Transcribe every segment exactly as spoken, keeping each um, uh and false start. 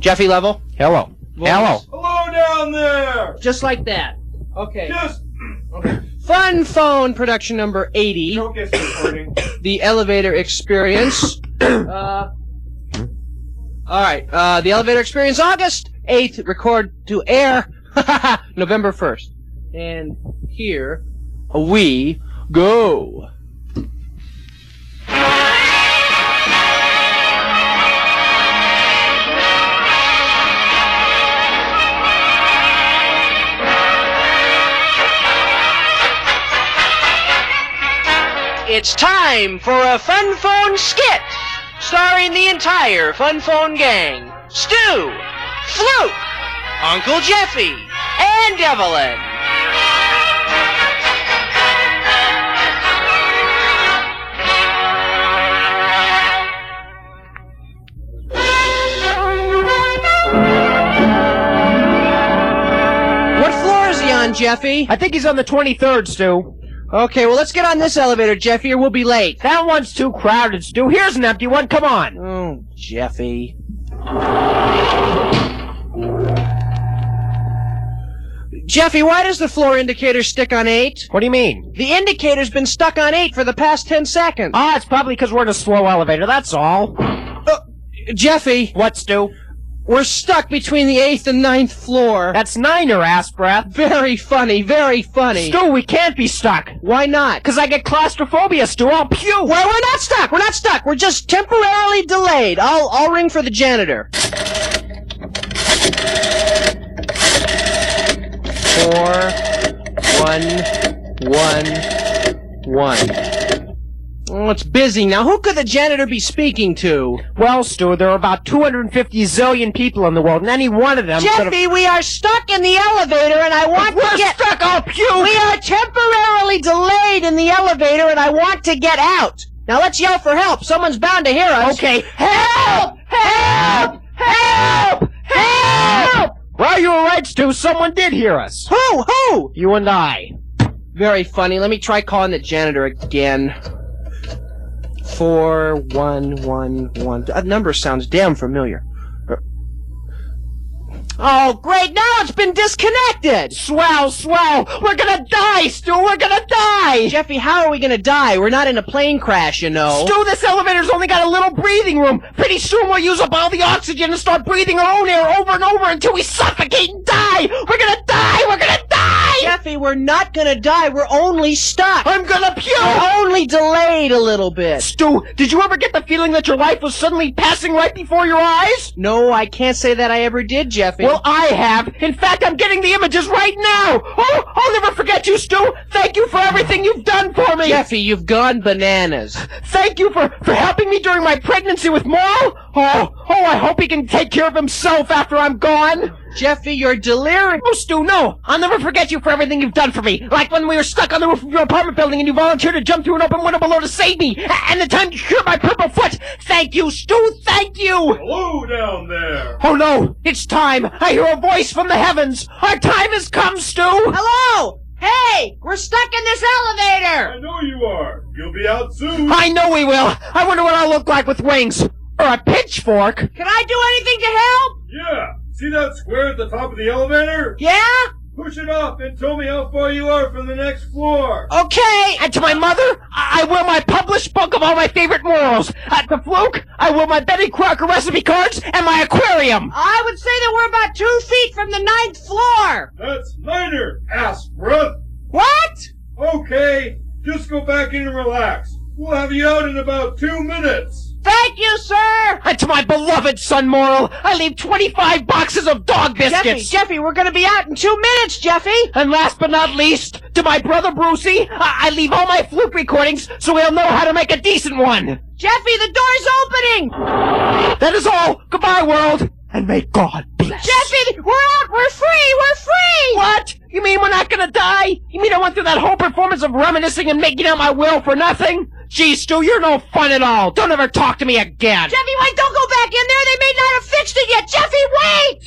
Jeffy level. Hello. Voice. Hello. Hello down there! Just like that. Okay. Just... Okay. Fun Phone production number eighty. Don't get recording. The Elevator Experience. uh... Alright, uh, The Elevator Experience, August eighth, record to air, November first. And here we go. It's time for a Fun Phone skit, starring the entire Fun Phone gang. Stu, Fluke, Uncle Jeffy, and Evelyn. What floor is he on, Jeffy? I think he's on the twenty-third, Stu. Okay, well, let's get on this elevator, Jeffy, or we'll be late. That one's too crowded, Stu. Here's an empty one. Come on. Oh, Jeffy. Jeffy, why does the floor indicator stick on eight? What do you mean? The indicator's been stuck on eight for the past ten seconds. Ah, it's probably because we're in a slow elevator, that's all. Uh, Jeffy. What, Stu? We're stuck between the eighth and ninth floor. That's nine, your ass breath. Very funny, very funny. Stu, we can't be stuck. Why not? Because I get claustrophobia, Stu. I'll puke. Well, we're not stuck. We're not stuck. We're just temporarily delayed. I'll, I'll ring for the janitor. Four, one, one, one. Oh, it's busy now. Who could the janitor be speaking to? Well, Stu, there are about two hundred fifty zillion people in the world, and any one of them Jeffy, could've... we are stuck in the elevator, and I want We're to get... stuck, I'll puke! We are temporarily delayed in the elevator, and I want to get out. Now let's yell for help. Someone's bound to hear us. Okay. Help! Help! Help! Help! Well, you were right, Stu. Someone did hear us. Who? Who? You and I. Very funny. Let me try calling the janitor again. Four, one, one, one. That number sounds damn familiar. Oh, great! Now it's been disconnected! Swell, swell! We're gonna die, Stu! We're gonna die! Jeffy, how are we gonna die? We're not in a plane crash, you know. Stu, this elevator's only got a little breathing room. Pretty soon we'll use up all the oxygen and start breathing our own air over and over until we suffocate and die! We're gonna die! We're gonna die! Jeffy, we're not gonna die. We're only stuck. I'm gonna puke! We're only delayed a little bit. Stu, did you ever get the feeling that your life was suddenly passing right before your eyes? No, I can't say that I ever did, Jeffy. Well, I have. In fact, I'm getting the images right now. Oh, I'll never forget you, Stu. Thank you for everything you've done for me. Jeffy, you've gone bananas. Thank you for, for helping me during my pregnancy with Morrill. Oh, oh, I hope he can take care of himself after I'm gone. Jeffy, you're delirious. Oh, Stu, no. I'll never forget you for everything you've done for me. Like when we were stuck on the roof of your apartment building and you volunteered to jump through an open window below to save me. And the time you cured my purple foot. Thank you, Stu. Thank you. Hello down there! Oh, no. It's time. I hear a voice from the heavens. Our time has come, Stu. Hello! Hey! We're stuck in this elevator! I know you are. You'll be out soon. I know we will. I wonder what I'll look like with wings. Or a pitchfork. Can I do anything to help? Yeah. See that square at the top of the elevator? Yeah? Push it up and tell me how far you are from the next floor. Okay! And to my mother, I, I will my published book of all my favorite morals. At the Fluke, I will my Betty Crocker recipe cards and my aquarium. I would say that we're about two feet from the ninth floor! That's niner, ass breath. What? Okay, just go back in and relax. We'll have you out in about two minutes. Thank you, sir! And to my beloved son Morrill, I leave twenty-five boxes of dog biscuits. Jeffy, Jeffy, we're gonna be out in two minutes, Jeffy! And last but not least, to my brother Brucey, I, I leave all my Fluke recordings so he'll know how to make a decent one. Jeffy, the door's opening! That is all. Goodbye, world. And may God bless. Jeffy, we're out! We're free! We're free! What? You mean we're not gonna die? You mean I went through that whole performance of reminiscing and making out my will for nothing? Gee, Stu, you're no fun at all. Don't ever talk to me again. Jeffy, wait, don't go back in there! They may not have fixed it yet! Jeffy, wait!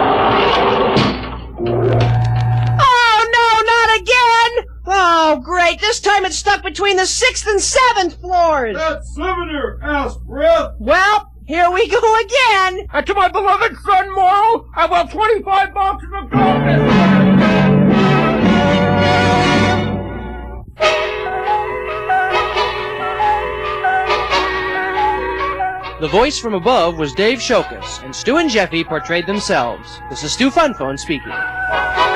Oh, no, not again! Oh, great. This time it's stuck between the sixth and seventh floors. That's Sevener, ass breath. Well, Here we go again! And to my beloved son, Morrow, I will twenty-five boxes of gold. The voice from above was Dave Shokus, and Stu and Jeffy portrayed themselves. This is Stu Funphone speaking.